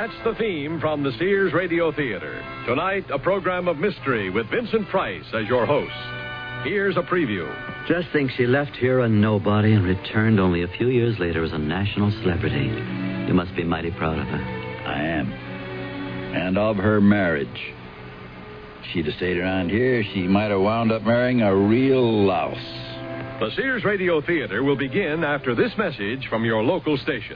That's the theme from the Sears Radio Theater. Tonight, a program of mystery with Vincent Price as your host. Here's a preview. Just think she left here a nobody and returned only a few years later as a national celebrity. You must be mighty proud of her. I am. And of her marriage. She'd have stayed around here, she might have wound up marrying a real louse. The Sears Radio Theater will begin after this message from your local station.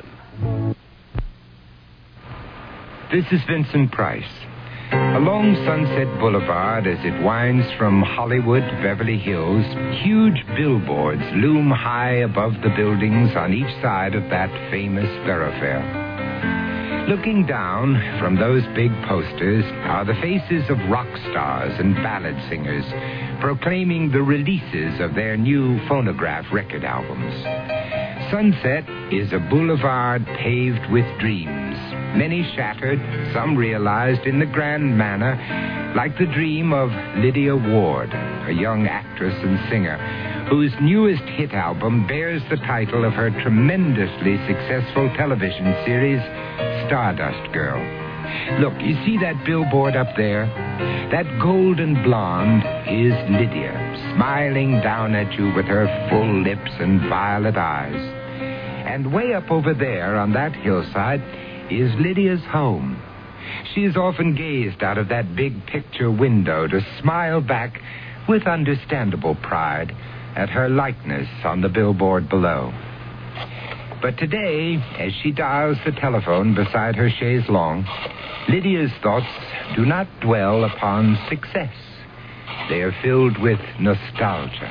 This is Vincent Price. Along Sunset Boulevard, as it winds from Hollywood to Beverly Hills, huge billboards loom high above the buildings on each side of that famous thoroughfare. Looking down from those big posters are the faces of rock stars and ballad singers proclaiming the releases of their new phonograph record albums. Sunset is a boulevard paved with dreams, many shattered, some realized in the grand manner, like the dream of Lydia Ward, a young actress and singer, whose newest hit album bears the title of her tremendously successful television series, Stardust Girl. Look, you see that billboard up there? That golden blonde is Lydia, smiling down at you with her full lips and violet eyes. And way up over there on that hillside is Lydia's home. She has often gazed out of that big picture window to smile back with understandable pride at her likeness on the billboard below. But today, as she dials the telephone beside her chaise longue, Lydia's thoughts do not dwell upon success. They are filled with nostalgia.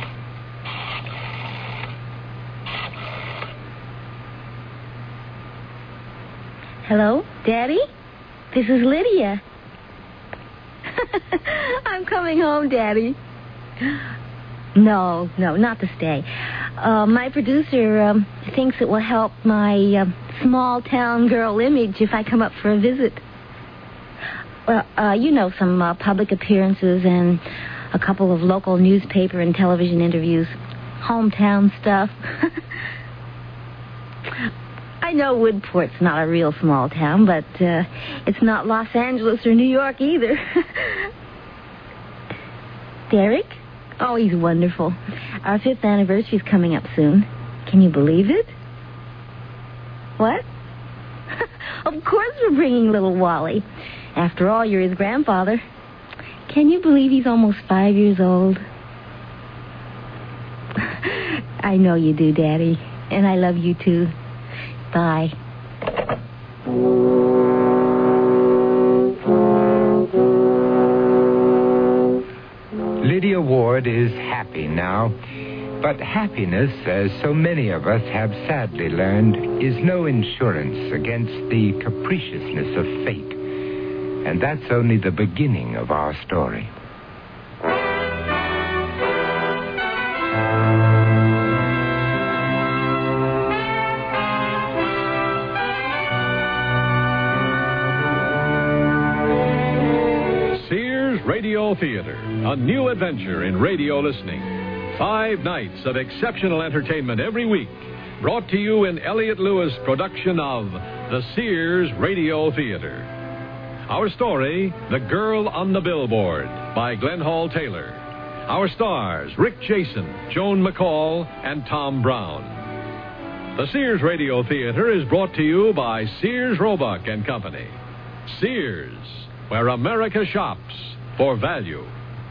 Hello, Daddy? This is Lydia. I'm coming home, Daddy. No, not to stay. My producer thinks it will help my small-town girl image if I come up for a visit. Well, some public appearances and a couple of local newspaper and television interviews. Hometown stuff. I know Woodport's not a real small town, but it's not Los Angeles or New York either. Derek? Oh, he's wonderful. Our 5th anniversary's coming up soon. Can you believe it? What? Of course we're bringing little Wally. After all, you're his grandfather. Can you believe he's almost 5 years old? I know you do, Daddy. And I love you, too. Bye. Lydia Ward is happy now, but happiness, as so many of us have sadly learned, is no insurance against the capriciousness of fate. And that's only the beginning of our story. Radio Theater, a new adventure in radio listening. 5 nights of exceptional entertainment every week, brought to you in Elliott Lewis' production of the Sears Radio Theater. Our story, The Girl on the Billboard, by Glenn Hall Taylor. Our stars, Rick Jason, Joan McCall, and Tom Brown. The Sears Radio Theater is brought to you by Sears Roebuck and Company. Sears, where America shops for value.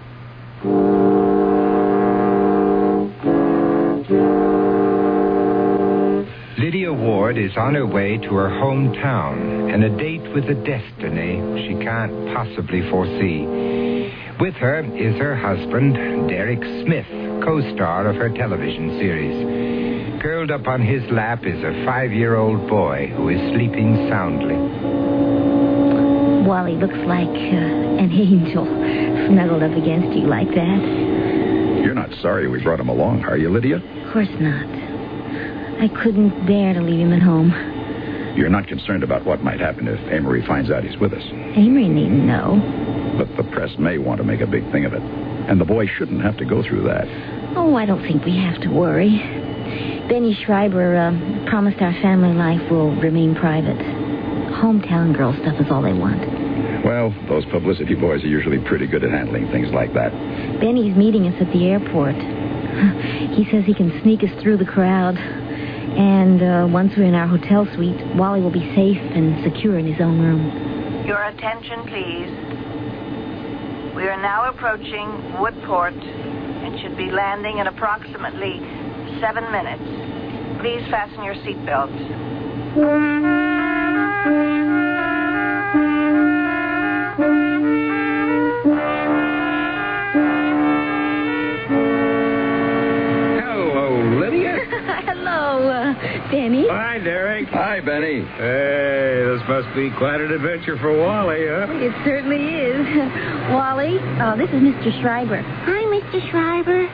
Lydia Ward is on her way to her hometown and a date with a destiny she can't possibly foresee. With her is her husband, Derek Smith, co-star of her television series. Curled up on his lap is a 5-year-old boy who is sleeping soundly. Wally looks like an angel snuggled up against you like that. You're not sorry we brought him along, are you, Lydia? Of course not. I couldn't bear to leave him at home. You're not concerned about what might happen if Amory finds out he's with us. Amory needn't know. But the press may want to make a big thing of it. And the boy shouldn't have to go through that. Oh, I don't think we have to worry. Benny Schreiber promised our family life will remain private. hometown girl stuff is all they want. Well, those publicity boys are usually pretty good at handling things like that. Benny's meeting us at the airport. He says he can sneak us through the crowd. And once we're in our hotel suite, Wally will be safe and secure in his own room. Your attention, please. We are now approaching Woodport and should be landing in approximately 7 minutes. Please fasten your seatbelts. Benny? Hi, Derek. Hi, Benny. Hey, this must be quite an adventure for Wally, huh? It certainly is. Wally, this is Mr. Schreiber. Hi, Mr. Schreiber.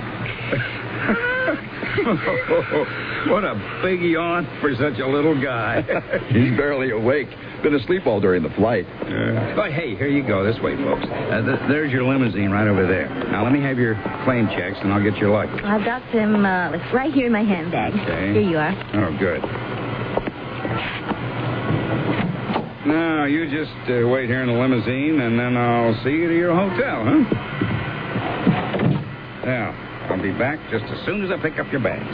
What a big yawn for such a little guy. He's barely awake. Been asleep all during the flight. Oh, hey, here you go. This way, folks. There's your limousine right over there. Now, let me have your claim checks, and I'll get your luggage. I've got them right here in my handbag. Okay. Here you are. Oh, good. Now, you just wait here in the limousine, and then I'll see you to your hotel, huh? Now, I'll be back just as soon as I pick up your bags.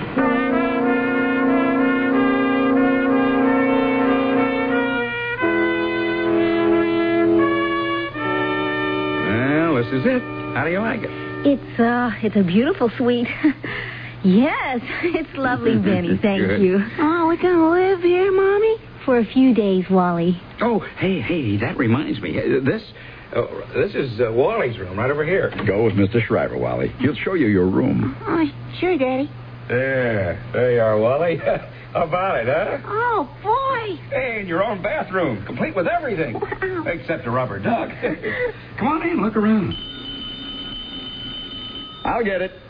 This is it. How do you like it? It's a beautiful suite. Yes, it's lovely, Benny. Thank Good. you. Oh, we're going to live here, Mommy? For a few days, Wally. Oh, hey, that reminds me. This is Wally's room right over here. Go with Mr. Schreiber, Wally. He'll show you your room. Oh, sure, Daddy. There you are, Wally. How about it, huh? Oh, boy. Hey, in your own bathroom, complete with everything. Wow. Except a rubber duck. Come on in, look around. I'll get it.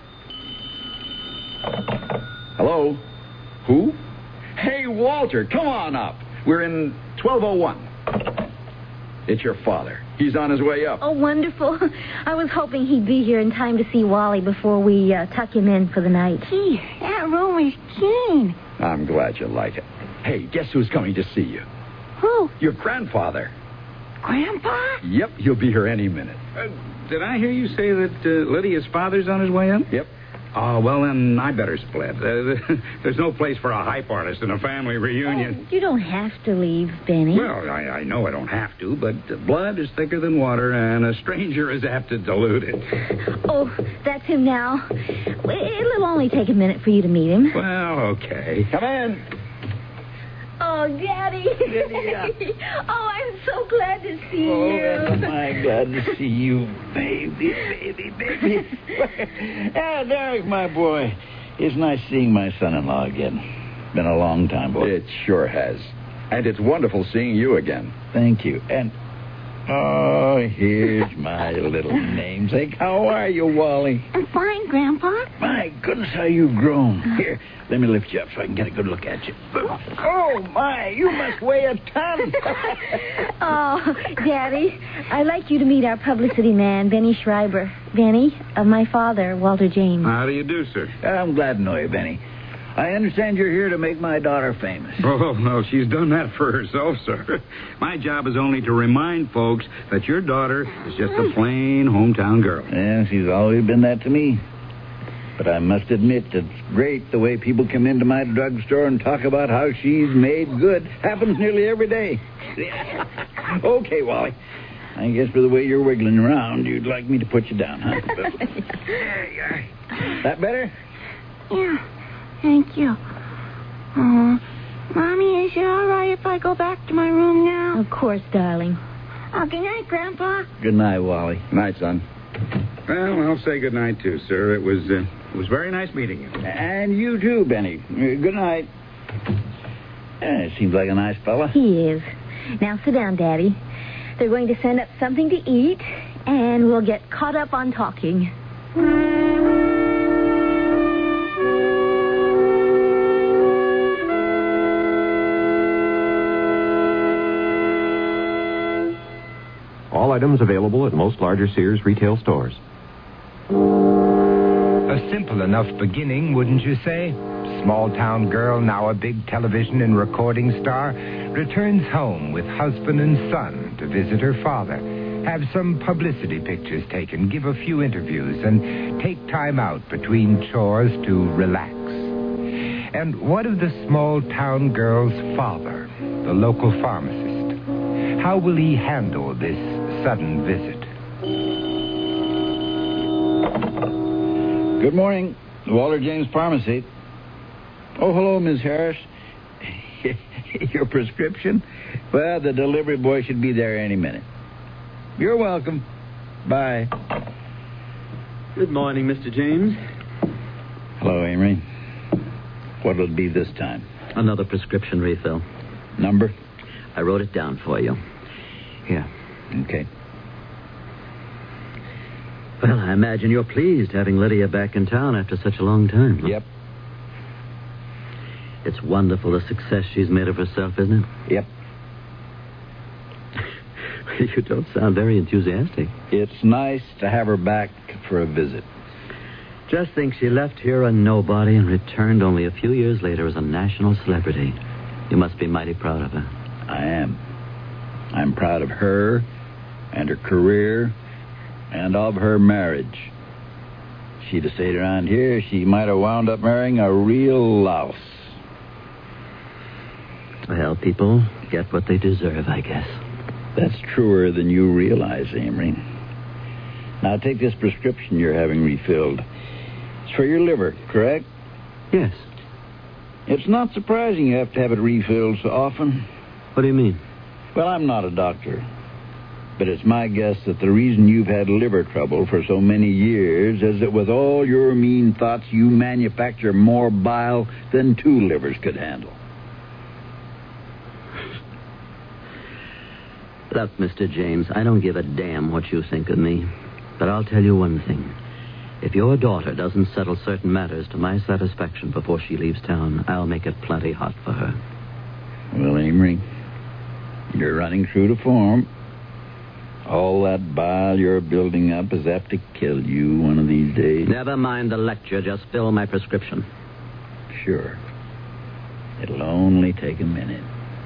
Hello? Who? Hey, Walter, come on up. We're in 1201. It's your father. He's on his way up. Oh, wonderful. I was hoping he'd be here in time to see Wally before we tuck him in for the night. Gee, that room is keen. I'm glad you like it. Hey, guess who's coming to see you? Who? Your grandfather. Grandpa? Yep, he'll be here any minute. Did I hear you say that Lydia's father's on his way up? Yep. Oh, well, then I better split. There's no place for a hype artist in a family reunion. Oh, you don't have to leave, Benny. Well, I know I don't have to, but blood is thicker than water, and a stranger is apt to dilute it. Oh, that's him now. It'll only take a minute for you to meet him. Well, okay. Come in. Oh, Daddy. Oh, I'm so glad to see you. am I glad to see you, baby. Derek, my boy. It's nice seeing my son-in-law again. Been a long time, boy. It sure has. And it's wonderful seeing you again. Thank you. And, here's my little namesake. How are you, Wally? I'm fine, Grandpa. My goodness, how you've grown. Here, let me lift you up so I can get a good look at you. Oh, my, you must weigh a ton. Oh, Daddy, I'd like you to meet our publicity man, Benny Schreiber. Benny, my father, Walter James. How do you do, sir? I'm glad to know you, Benny. I understand you're here to make my daughter famous. Oh, no, she's done that for herself, sir. My job is only to remind folks that your daughter is just a plain hometown girl. Yeah, she's always been that to me. But I must admit, it's great the way people come into my drugstore and talk about how she's made good. Happens nearly every day. Okay, Wally. I guess for the way you're wiggling around, you'd like me to put you down, huh? That better? Yeah, thank you. Mommy, is it all right if I go back to my room now? Of course, darling. Oh, good night, Grandpa. Good night, Wally. Night, son. Well, I'll say good night, too, sir. It was very nice meeting you. And you too, Benny. Good night. Seems like a nice fella. He is. Now sit down, Daddy. They're going to send up something to eat, and we'll get caught up on talking. All items available at most larger Sears retail stores. A simple enough beginning, wouldn't you say? small-town girl, now a big television and recording star, returns home with husband and son to visit her father, have some publicity pictures taken, give a few interviews, and take time out between chores to relax. And what of the small-town girl's father, the local pharmacist? How will he handle this sudden visit? Good morning. Walter James Pharmacy. Oh, hello, Miss Harris. Your prescription? Well, the delivery boy should be there any minute. You're welcome. Bye. Good morning, Mr. James. Hello, Amory. What'll it be this time? Another prescription refill. Number? I wrote it down for you. Here. Okay. Well, I imagine you're pleased having Lydia back in town after such a long time. Huh? Yep. It's wonderful the success she's made of herself, isn't it? Yep. You don't sound very enthusiastic. It's nice to have her back for a visit. Just think she left here a nobody and returned only a few years later as a national celebrity. You must be mighty proud of her. I am. I'm proud of her and her career and of her marriage. She'd have stayed around here, she might have wound up marrying a real louse. Well, people get what they deserve, I guess. That's truer than you realize, Amory. Now, take this prescription you're having refilled. It's for your liver, correct? Yes. It's not surprising you have to have it refilled so often. What do you mean? Well, I'm not a doctor. But it's my guess that the reason you've had liver trouble for so many years is that with all your mean thoughts, you manufacture more bile than 2 livers could handle. Look, Mr. James, I don't give a damn what you think of me. But I'll tell you one thing. If your daughter doesn't settle certain matters to my satisfaction before she leaves town, I'll make it plenty hot for her. Well, Amory, you're running true to form. All that bile you're building up is apt to kill you one of these days. Never mind the lecture. Just fill my prescription. Sure. It'll only take a minute.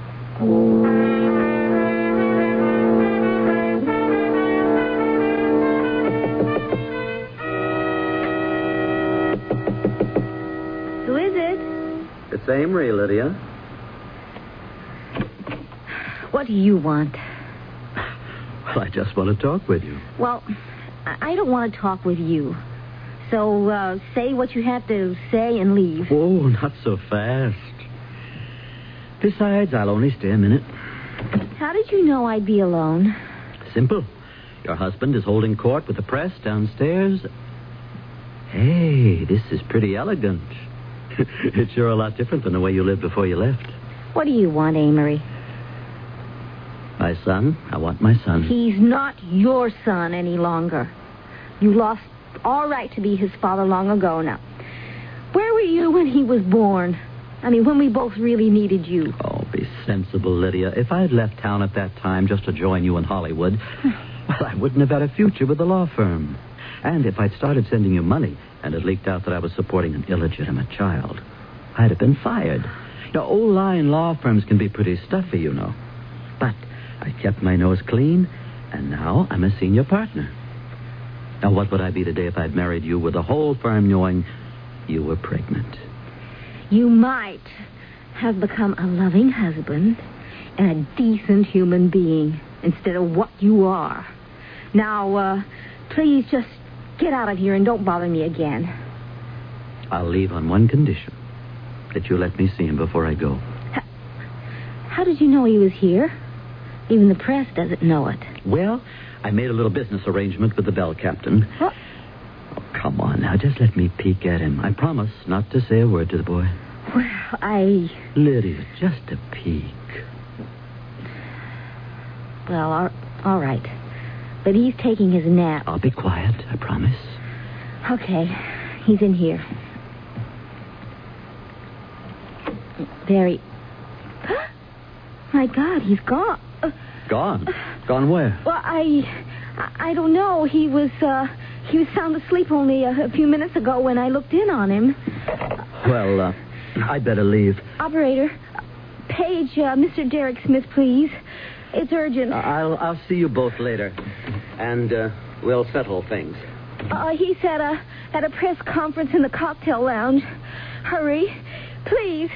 Who is it? It's Amory, Lydia. What do you want? Well, I just want to talk with you. Well, I don't want to talk with you. So, say what you have to say and leave. Oh, not so fast. Besides, I'll only stay a minute. How did you know I'd be alone? Simple. Your husband is holding court with the press downstairs. Hey, this is pretty elegant. It's sure a lot different than the way you lived before you left. What do you want, Amory? My son? I want my son. He's not your son any longer. You lost all right to be his father long ago now. Where were you when he was born? I mean, when we both really needed you. Oh, be sensible, Lydia. If I had left town at that time just to join you in Hollywood, well, I wouldn't have had a future with the law firm. And if I'd started sending you money and it leaked out that I was supporting an illegitimate child, I'd have been fired. Now, old-line law firms can be pretty stuffy, you know. But I kept my nose clean, and now I'm a senior partner. Now, what would I be today if I'd married you with the whole firm knowing you were pregnant? You might have become a loving husband and a decent human being instead of what you are. Now, please just get out of here and don't bother me again. I'll leave on one condition. That you let me see him before I go. How did you know he was here? Even the press doesn't know it. Well, I made a little business arrangement with the bell captain. What? Oh, come on now. Just let me peek at him. I promise not to say a word to the boy. Well, Lydia, just a peek. Well, all right. But he's taking his nap. I'll be quiet, I promise. Okay. He's in here. Very... My God, he's gone. Gone? Gone where? Well, I don't know. He was sound asleep only a few minutes ago when I looked in on him. Well, I'd better leave. Operator, page Mr. Derek Smith, please. It's urgent. I'll see you both later. And we'll settle things. He's at a press conference in the cocktail lounge. Hurry, please.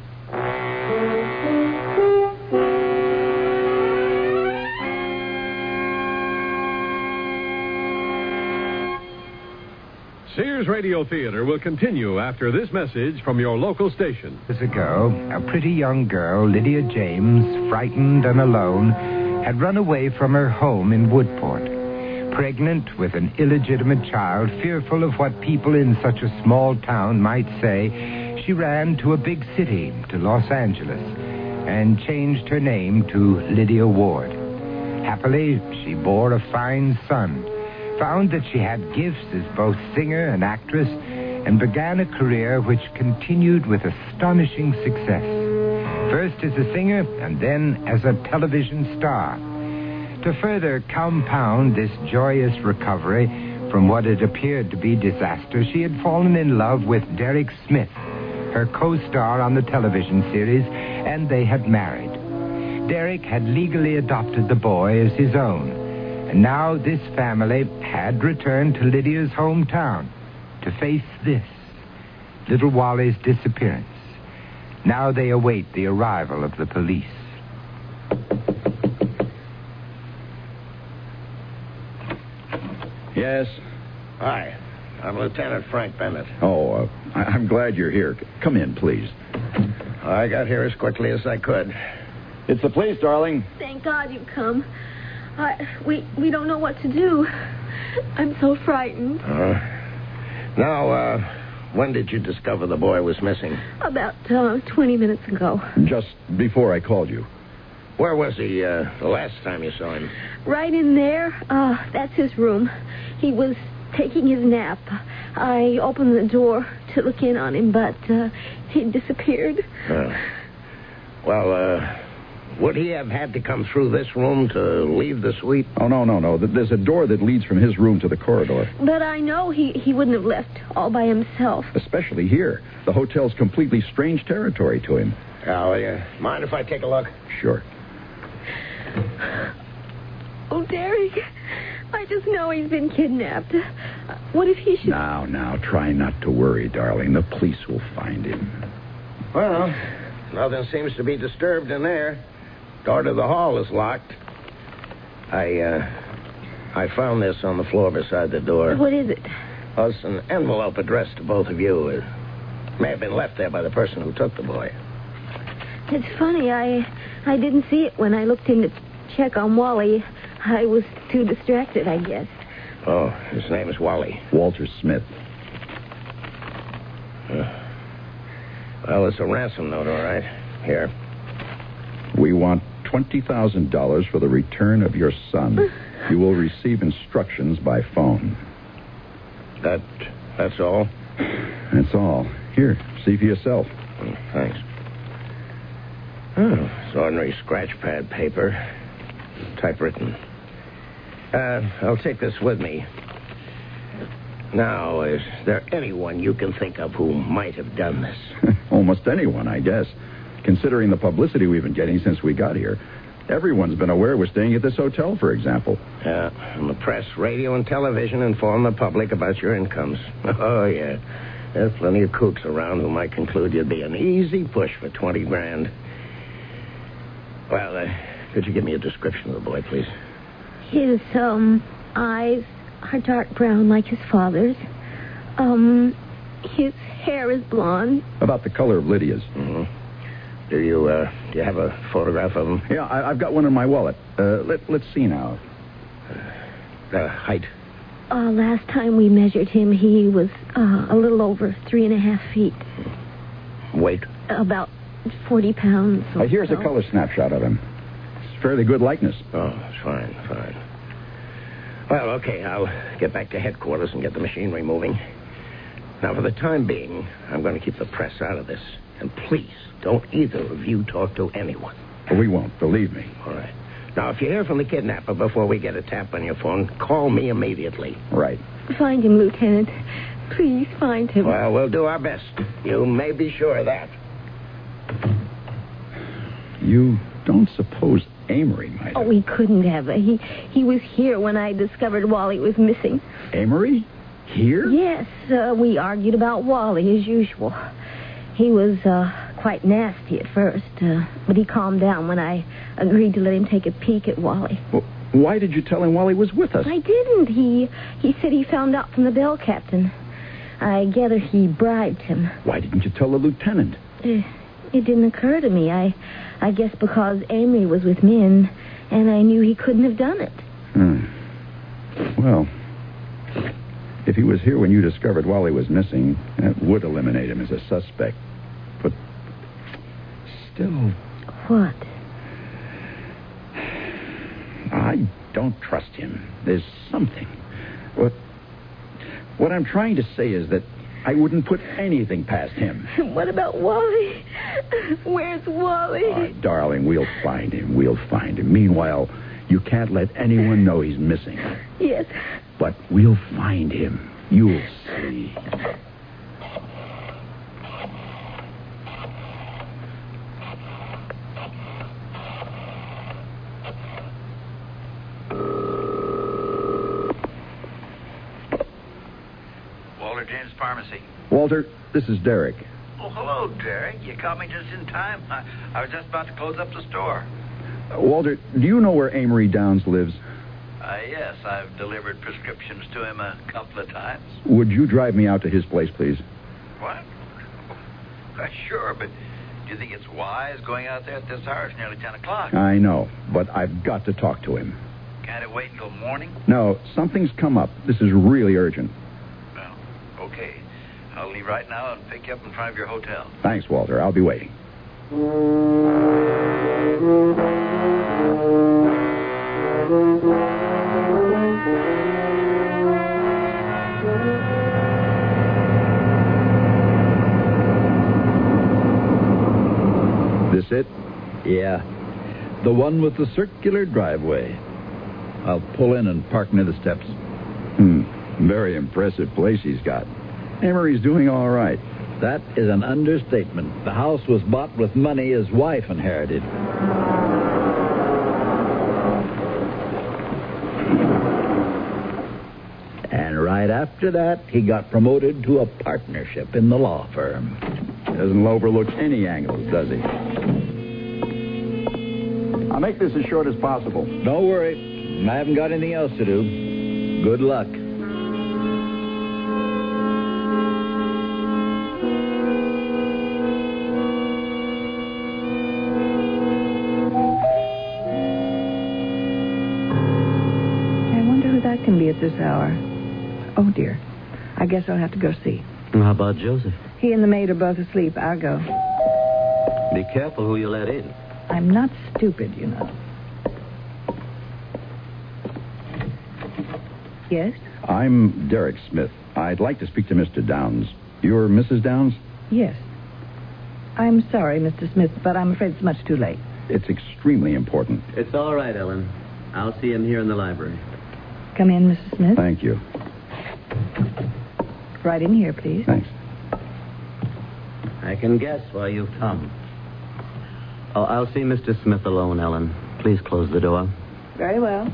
Sears Radio Theater will continue after this message from your local station. Years ago, a pretty young girl, Lydia James, frightened and alone, had run away from her home in Woodport. Pregnant with an illegitimate child, fearful of what people in such a small town might say, she ran to a big city, to Los Angeles, and changed her name to Lydia Ward. Happily, she bore a fine son, found that she had gifts as both singer and actress, and began a career which continued with astonishing success. First as a singer, and then as a television star. To further compound this joyous recovery from what had appeared to be disaster, she had fallen in love with Derek Smith, her co-star on the television series, and they had married. Derek had legally adopted the boy as his own, and now this family had returned to Lydia's hometown to face this, little Wally's disappearance. Now they await the arrival of the police. Yes? Hi. I'm Lieutenant Frank Bennett. Oh, I'm glad you're here. Come in, please. I got here as quickly as I could. It's the police, darling. Thank God you've come. We don't know what to do. I'm so frightened. When did you discover the boy was missing? About 20 minutes ago. Just before I called you. Where was he the last time you saw him? Right in there. That's his room. He was taking his nap. I opened the door to look in on him, but he disappeared. Would he have had to come through this room to leave the suite? Oh, no. There's a door that leads from his room to the corridor. But I know he wouldn't have left all by himself. Especially here. The hotel's completely strange territory to him. Mind if I take a look? Sure. Oh, Derek, I just know he's been kidnapped. What if he should... Now, try not to worry, darling. The police will find him. Well, nothing seems to be disturbed in there. Door to the hall is locked. I found this on the floor beside the door. What is it? It's an envelope addressed to both of you. It may have been left there by the person who took the boy. It's funny, I didn't see it when I looked in to check on Wally. I was too distracted, I guess. Oh, his name is Wally. Walter Smith. Well, it's a ransom note, all right. Here. We want $20,000 for the return of your son. You will receive instructions by phone. That's all? That's all. Here, see for yourself. Thanks. Oh, it's ordinary scratch pad paper. Typewritten. I'll take this with me. Now, is there anyone you can think of who might have done this? Almost anyone, I guess. Considering the publicity we've been getting since we got here. Everyone's been aware we're staying at this hotel, for example. Yeah, and the press, radio, and television inform the public about your incomes. Oh, yeah. There's plenty of kooks around who might conclude you'd be an easy push for 20 grand. Well, could you give me a description of the boy, please? His, eyes are dark brown like his father's. His hair is blonde. About the color of Lydia's. Mm-hmm. Do you have a photograph of him? Yeah, I've got one in my wallet. Let's see now. Height? Last time we measured him, he was a little over 3.5 feet. Weight? About 40 pounds. Here's a color snapshot of him. It's fairly good likeness. Oh, fine. Well, okay, I'll get back to headquarters and get the machinery moving. Now, for the time being, I'm going to keep the press out of this. And please, don't either of you talk to anyone. We won't, believe me. All right. Now, if you hear from the kidnapper before we get a tap on your phone, call me immediately. Right. Find him, Lieutenant. Please find him. Well, we'll do our best. You may be sure of that. You don't suppose Amory might have... Oh, he couldn't have. He was here when I discovered Wally was missing. Amory? Here? Yes, we argued about Wally as usual. He was quite nasty at first, but he calmed down when I agreed to let him take a peek at Wally. Well, why did you tell him while he was with us? I didn't. He said he found out from the bell captain. I gather he bribed him. Why didn't you tell the lieutenant? It didn't occur to me. I guess because Amory was with me and I knew he couldn't have done it. Well, if he was here when you discovered Wally was missing, that would eliminate him as a suspect. But still... What? I don't trust him. There's something. What I'm trying to say is that I wouldn't put anything past him. What about Wally? Where's Wally? Oh, darling, we'll find him. We'll find him. Meanwhile, you can't let anyone know he's missing. Yes. But we'll find him. You'll see. Walter James Pharmacy. Walter, this is Derek. Oh, hello, Derek. You caught me just in time. I was just about to close up the store. Walter, do you know where Amory Downs lives? Yes, I've delivered prescriptions to him a couple of times. Would you drive me out to his place, please? What? Sure, but do you think it's wise going out there at this hour? It's nearly 10 o'clock. I know, but I've got to talk to him. Can't it wait until morning? No, something's come up. This is really urgent. Well, okay. I'll leave right now and pick you up in front of your hotel. Thanks, Walter. I'll be waiting. This it? Yeah. The one with the circular driveway. I'll pull in and park near the steps. Very impressive place he's got. Amory's doing all right. That is an understatement. The house was bought with money his wife inherited. And right after that, he got promoted to a partnership in the law firm. Doesn't overlook any angles, does he? I'll make this as short as possible. Don't worry. I haven't got anything else to do. Good luck. Can be at this hour. Oh, dear. I guess I'll have to go see. How about Joseph? He and the maid are both asleep. I'll go. Be careful who you let in. I'm not stupid, you know. Yes? I'm Derek Smith. I'd like to speak to Mr. Downs. You're Mrs. Downs? Yes. I'm sorry, Mr. Smith, but I'm afraid it's much too late. It's extremely important. It's all right, Ellen. I'll see him here in the library. Come in, Mrs. Smith. Thank you. Right in here, please. Thanks. I can guess why you've come. Oh, I'll see Mr. Smith alone, Ellen. Please close the door. Very well.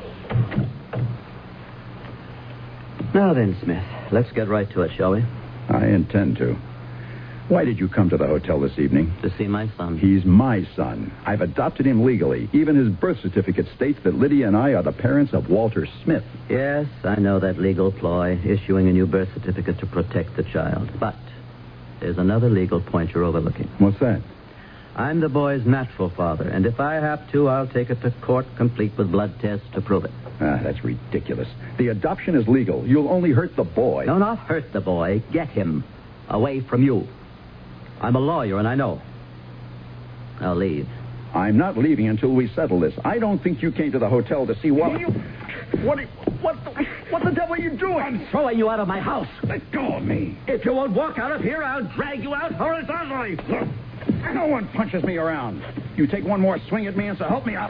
Now then, Smith, let's get right to it, shall we? I intend to. Why did you come to the hotel this evening? To see my son. He's my son. I've adopted him legally. Even his birth certificate states that Lydia and I are the parents of Walter Smith. Yes, I know that legal ploy, issuing a new birth certificate to protect the child. But there's another legal point you're overlooking. What's that? I'm the boy's natural father, and if I have to, I'll take it to court complete with blood tests to prove it. That's ridiculous. The adoption is legal. You'll only hurt the boy. No, not hurt the boy. Get him away from you. I'm a lawyer, and I know. I'll leave. I'm not leaving until we settle this. I don't think you came to the hotel to see Wally. What the devil are you doing? I'm throwing you out of my house. Let go of me. If you won't walk out of here, I'll drag you out horizontally. Look, no one punches me around. You take one more swing at me, and so help me out.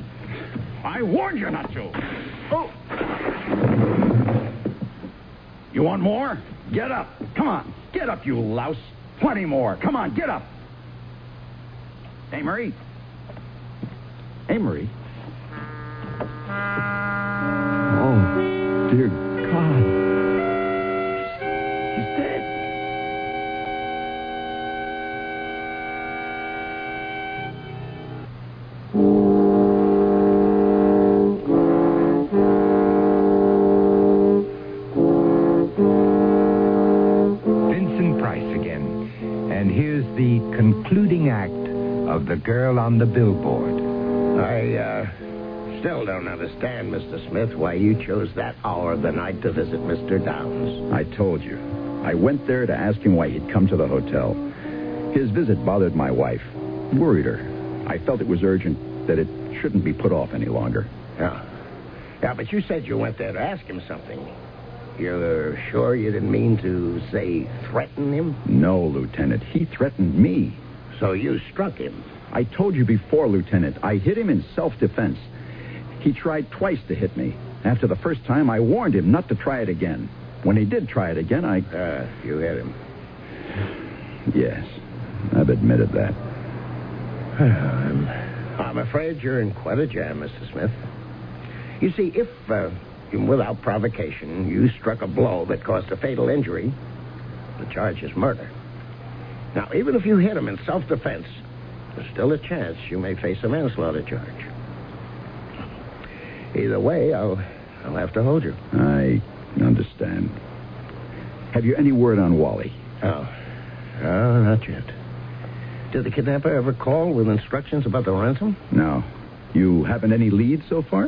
I warned you not to. Oh. You want more? Get up. Come on. Get up, you louse. Plenty more. Come on, get up. Amory? Amory? Oh, dear God. She's dead. Vincent Price again. And here's the concluding act of The Girl on the Billboard. I still don't understand, Mr. Smith, why you chose that hour of the night to visit Mr. Downs. I told you. I went there to ask him why he'd come to the hotel. His visit bothered my wife. Worried her. I felt it was urgent, that it shouldn't be put off any longer. Yeah, but you said you went there to ask him something. You're sure you didn't mean to, say, threaten him? No, Lieutenant. He threatened me. So you struck him? I told you before, Lieutenant. I hit him in self-defense. He tried twice to hit me. After the first time, I warned him not to try it again. When he did try it again, you hit him? Yes, I've admitted that. I'm afraid you're in quite a jam, Mr. Smith. You see, if, without provocation, you struck a blow that caused a fatal injury, the charge is murder. Now, even if you hit him in self-defense, there's still a chance you may face a manslaughter charge. Either way, I'll have to hold you. I understand. Have you any word on Wally? Oh, not yet. Did the kidnapper ever call with instructions about the ransom? No. You haven't any leads so far?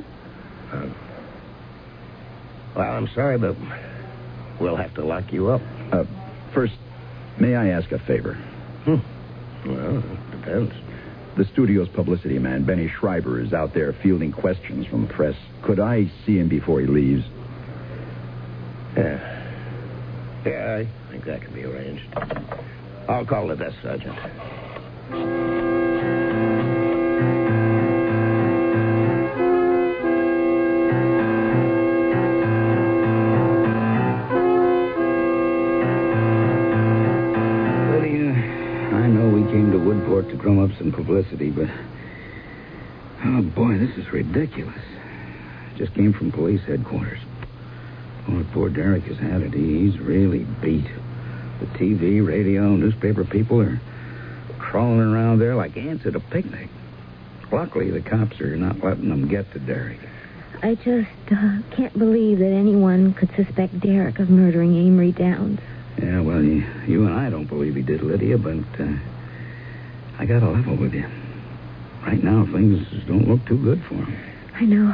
Well, I'm sorry, but we'll have to lock you up. First, may I ask a favor? Well, it depends. The studio's publicity man, Benny Schreiber, is out there fielding questions from the press. Could I see him before he leaves? Yeah, I think that can be arranged. I'll call the desk sergeant. To drum up some publicity, but oh boy, this is ridiculous. Just came from police headquarters. Oh, poor Derek has had it. He's really beat. The TV, radio, newspaper people are crawling around there like ants at a picnic. Luckily, the cops are not letting them get to Derek. I just can't believe that anyone could suspect Derek of murdering Amory Downs. Yeah, well, you and I don't believe he did, Lydia, but I got to level with you. Right now, things don't look too good for him. I know.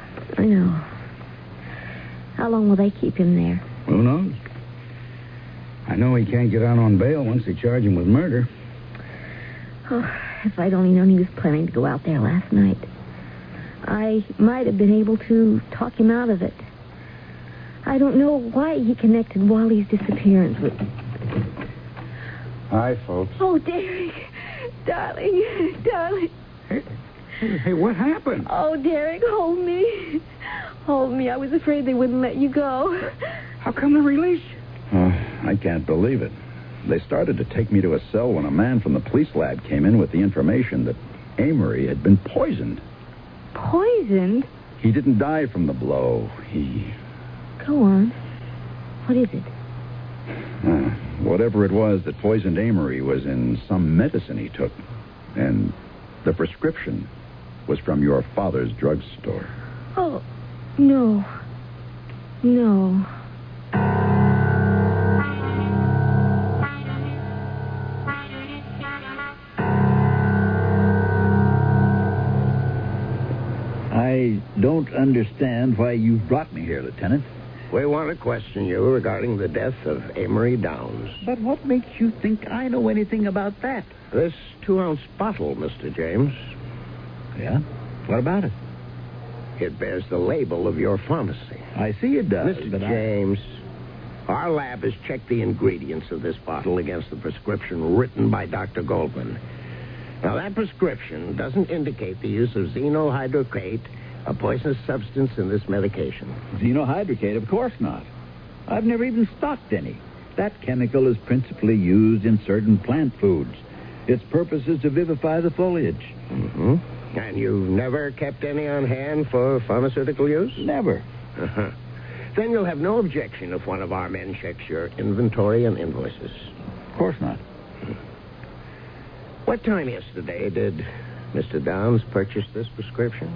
How long will they keep him there? Who knows? I know he can't get out on bail once they charge him with murder. Oh, if I'd only known he was planning to go out there last night. I might have been able to talk him out of it. I don't know why he connected Wally's disappearance with... Hi, folks. Oh, Derek. Darling. Hey, what happened? Oh, Derek, hold me. Hold me. I was afraid they wouldn't let you go. How come they released you? I can't believe it. They started to take me to a cell when a man from the police lab came in with the information that Amory had been poisoned. Poisoned? He didn't die from the blow. Go on. What is it? Whatever it was that poisoned Amory was in some medicine he took. And the prescription was from your father's drugstore. Oh, no. I don't understand why you brought me here, Lieutenant. We want to question you regarding the death of Amory Downs. But what makes you think I know anything about that? This 2-ounce bottle, Mr. James. Yeah? What about it? It bears the label of your pharmacy. I see it does. Mr. James, our lab has checked the ingredients of this bottle against the prescription written by Dr. Goldman. Now, that prescription doesn't indicate the use of xenohydrocrate, a poisonous substance in this medication. Xenohydrocate? Of course not. I've never even stocked any. That chemical is principally used in certain plant foods. Its purpose is to vivify the foliage. Mm-hmm. And you've never kept any on hand for pharmaceutical use? Never. Uh-huh. Then you'll have no objection if one of our men checks your inventory and invoices. Of course not. What time yesterday did Mr. Downs purchase this prescription?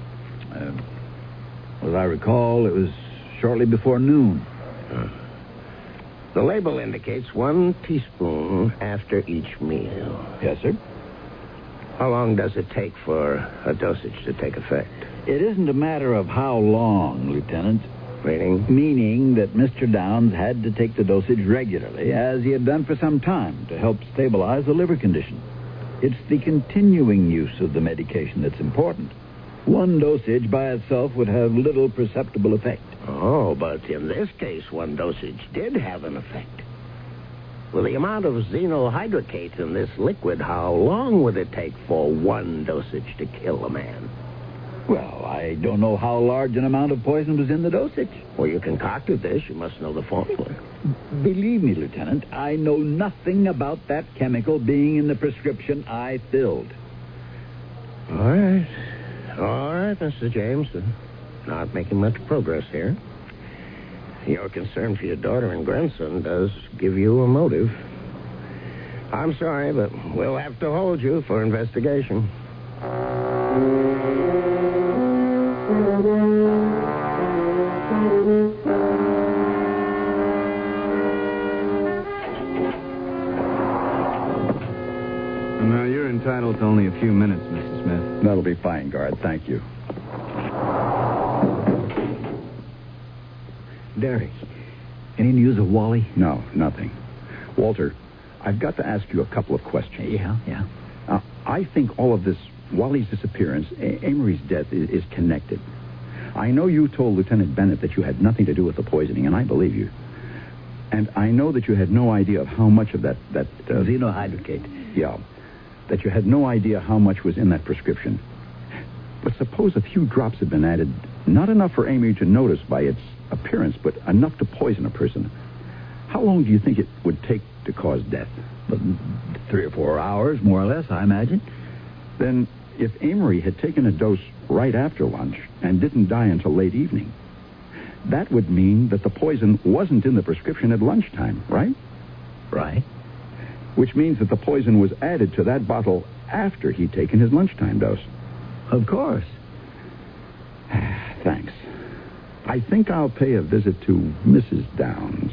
As I recall, it was shortly before noon. The label indicates 1 teaspoon after each meal. Yes, sir. How long does it take for a dosage to take effect? It isn't a matter of how long, Lieutenant. Meaning? Meaning that Mr. Downs had to take the dosage regularly, as he had done for some time, to help stabilize the liver condition. It's the continuing use of the medication that's important. One dosage by itself would have little perceptible effect. Oh, but in this case, one dosage did have an effect. With the amount of xenohydrocate in this liquid, how long would it take for one dosage to kill a man? Well, I don't know how large an amount of poison was in the dosage. Well, you concocted this. You must know the formula. Believe me, Lieutenant, I know nothing about that chemical being in the prescription I filled. All right. All right, Mr. James. Not making much progress here. Your concern for your daughter and grandson does give you a motive. I'm sorry, but we'll have to hold you for investigation. Now, you're entitled to only a few minutes, Mr. Smith. That'll be fine, guard. Thank you. Derek, any news of Wally? No, nothing. Walter, I've got to ask you a couple of questions. Yeah. I think all of this, Wally's disappearance, Amory's death, is connected. I know you told Lieutenant Bennett that you had nothing to do with the poisoning, and I believe you. And I know that you had no idea of how much of that xenohydrocate. Yeah. That you had no idea how much was in that prescription. But suppose a few drops had been added, not enough for Amy to notice by its appearance, but enough to poison a person. How long do you think it would take to cause death? 3 or 4 hours, more or less, I imagine. Then, if Amory had taken a dose right after lunch and didn't die until late evening, that would mean that the poison wasn't in the prescription at lunchtime, right? Right. Which means that the poison was added to that bottle after he'd taken his lunchtime dose. Of course. Thanks. I think I'll pay a visit to Mrs. Downs.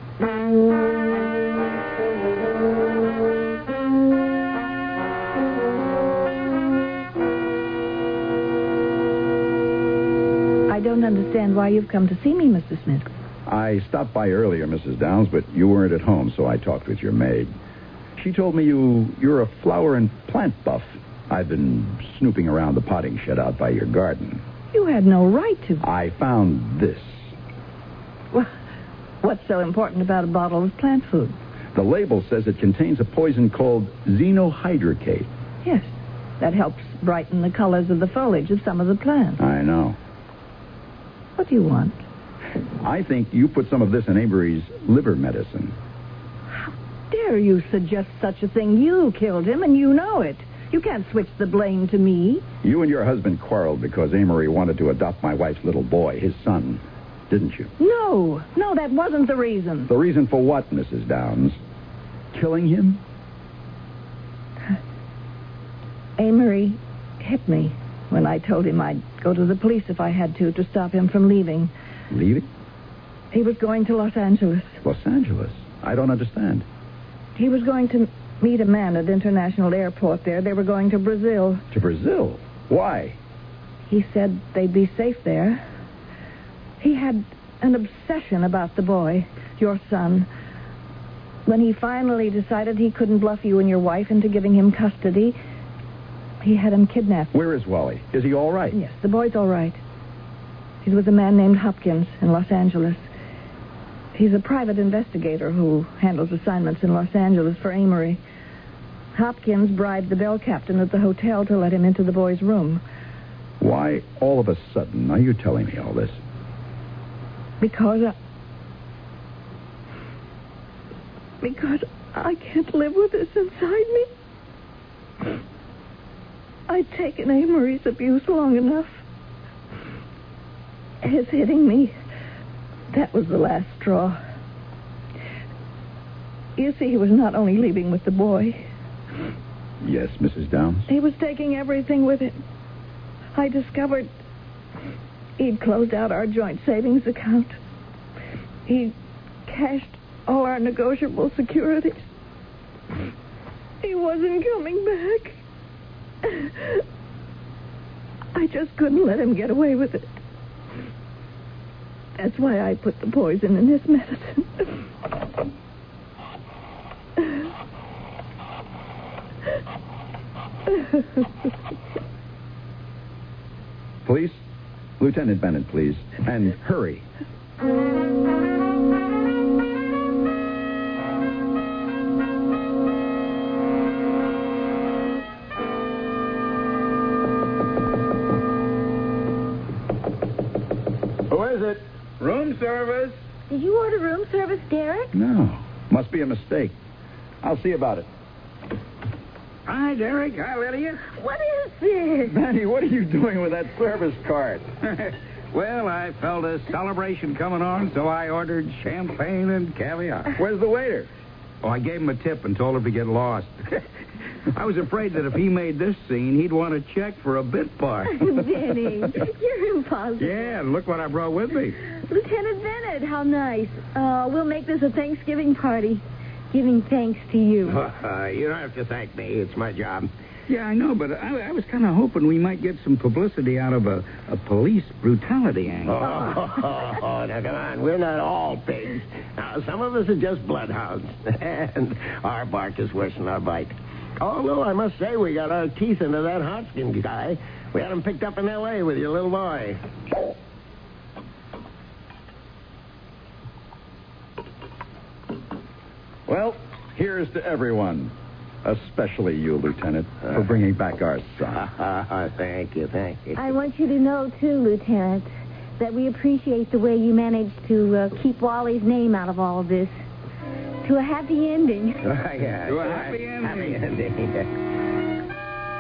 I don't understand why you've come to see me, Mr. Smith. I stopped by earlier, Mrs. Downs, but you weren't at home, so I talked with your maid. She told me you're a flower and plant buff. I've been snooping around the potting shed out by your garden. You had no right to. I found this. Well, what's so important about a bottle of plant food? The label says it contains a poison called xenohydrocate. Yes, that helps brighten the colors of the foliage of some of the plants. I know. What do you want? I think you put some of this in Avery's liver medicine. How dare you suggest such a thing? You killed him, and you know it. You can't switch the blame to me. You and your husband quarreled because Amory wanted to adopt my wife's little boy, his son, didn't you? No, that wasn't the reason. The reason for what, Mrs. Downs? Killing him? Amory hit me when I told him I'd go to the police if I had to stop him from leaving. Leaving? He was going to Los Angeles. Los Angeles? I don't understand. He was going to meet a man at International Airport there. They were going to Brazil. To Brazil? Why? He said they'd be safe there. He had an obsession about the boy, your son. When he finally decided he couldn't bluff you and your wife into giving him custody, he had him kidnapped. Where is Wally? Is he all right? Yes, the boy's all right. He's with a man named Hopkins in Los Angeles. He's a private investigator who handles assignments in Los Angeles for Amory. Hopkins bribed the bell captain at the hotel to let him into the boy's room. Why, all of a sudden, are you telling me all this? Because because I can't live with this inside me. I'd taken Amory's abuse long enough. His hitting me, that was the last straw. You see, he was not only leaving with the boy. Yes, Mrs. Downs? He was taking everything with him. I discovered he'd closed out our joint savings account. He'd cashed all our negotiable securities. He wasn't coming back. I just couldn't let him get away with it. That's why I put the poison in his medicine. Police? Lieutenant Bennett, please. And hurry. Who is it? Room service. Did you order room service, Derek? No. Must be a mistake. I'll see about it. Hi, Derek. Hi, Lydia. What is this? Manny, what are you doing with that service card? Well, I felt a celebration coming on, so I ordered champagne and caviar. Where's the waiter? Oh, I gave him a tip and told him to get lost. I was afraid that if he made this scene, he'd want a check for a bit part. Denny, you're impossible. Yeah, and look what I brought with me. Lieutenant Bennett, how nice. We'll make this a Thanksgiving party. Giving thanks to you. You don't have to thank me. It's my job. Yeah, I know, but I was kind of hoping we might get some publicity out of a police brutality angle. Oh, now, come on. We're not all pigs. Now, some of us are just bloodhounds, and our bark is worse than our bite. Although, I must say, we got our teeth into that Hodgkin guy. We had him picked up in L.A. with your little boy. Well, here's to everyone. Especially you, Lieutenant, for bringing back our son. Thank you. I want you to know, too, Lieutenant, that we appreciate the way you managed to keep Wally's name out of all of this. To a happy ending. Yeah, To a happy ending. Happy ending.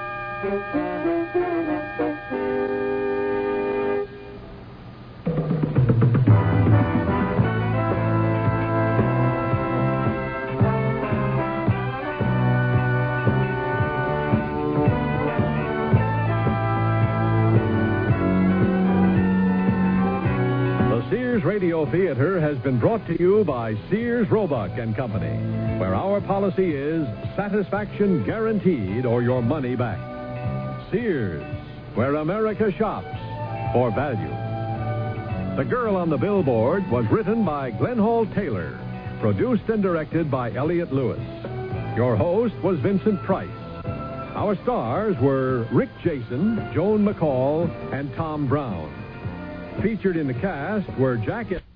Sears Radio Theater has been brought to you by Sears Roebuck and Company, where our policy is satisfaction guaranteed or your money back. Sears, where America shops for value. The Girl on the Billboard was written by Glenn Hall Taylor, produced and directed by Elliott Lewis. Your host was Vincent Price. Our stars were Rick Jason, Joan McCall, and Tom Brown. Featured in the cast were Jack